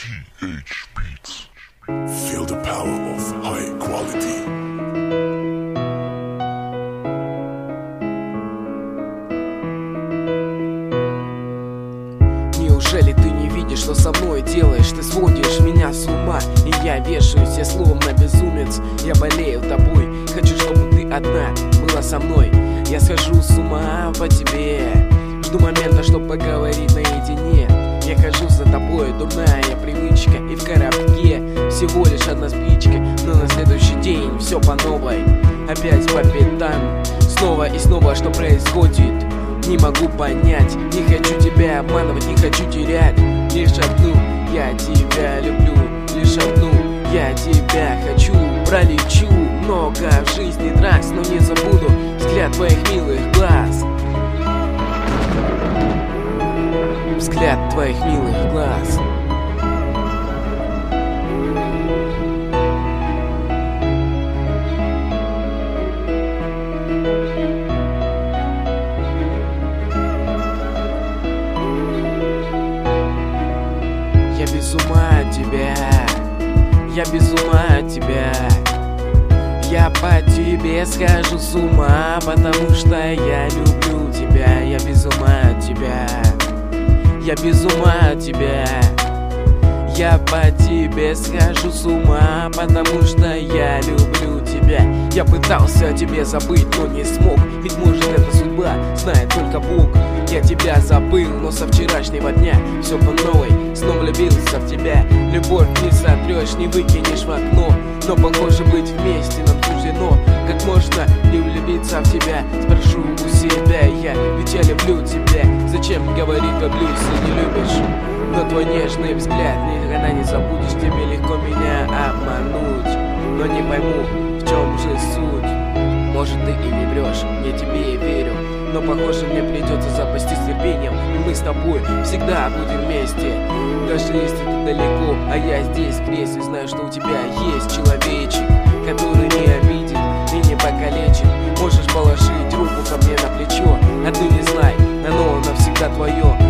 TH Beats. Feel the power of high quality. Неужели ты не видишь, что со мной делаешь? Ты сводишь меня с ума, и я вешаюсь, я словно безумец. Я болею тобой, хочу, чтобы ты одна была со мной. Я схожу с ума по тебе, жду момента, чтобы поговорить наедине. Я хожу за тобой, дурная привычка, и в коробке всего лишь одна спичка. Но на следующий день все по новой, опять по пятам. Снова и снова, что происходит, не могу понять. Не хочу тебя обманывать, не хочу терять. Лишь одну, я тебя люблю. Лишь одну, я тебя хочу. Пролечу много в жизни трасс, но не забуду взгляд твоих милых глаз. Взгляд твоих милых глаз. Я без ума от тебя, я без ума от тебя. Я по тебе схожу с ума, потому что я люблю тебя. Я без ума от тебя, я без ума от тебя. Я по тебе схожу с ума, потому что я люблю тебя. Я пытался о тебе забыть, но не смог, ведь может это судьба, знает только Бог. Я тебя забыл, но со вчерашнего дня все по новой, снова влюбился в тебя. Любовь не сотрешь, не выкинешь в окно, но похоже быть вместе нам суждено. Как можно не влюбиться в тебя, спрошу у себя я, ведь я люблю тебя. Зачем говорить люблю, если не любишь? Но твой нежный взгляд никогда не забудешь. Тебе легко меня обмануть, но не пойму, в чем же суть. Может, ты и не врешь, я тебе и верю, но похоже мне придется запастись терпением. И мы с тобой всегда будем вместе, даже если ты далеко, а я здесь в кресле. Знаю, что у тебя есть человечек, который не обидит и не покалечит. Можешь положить руку ко мне на плечо, а ты не знай, оно навсегда твое.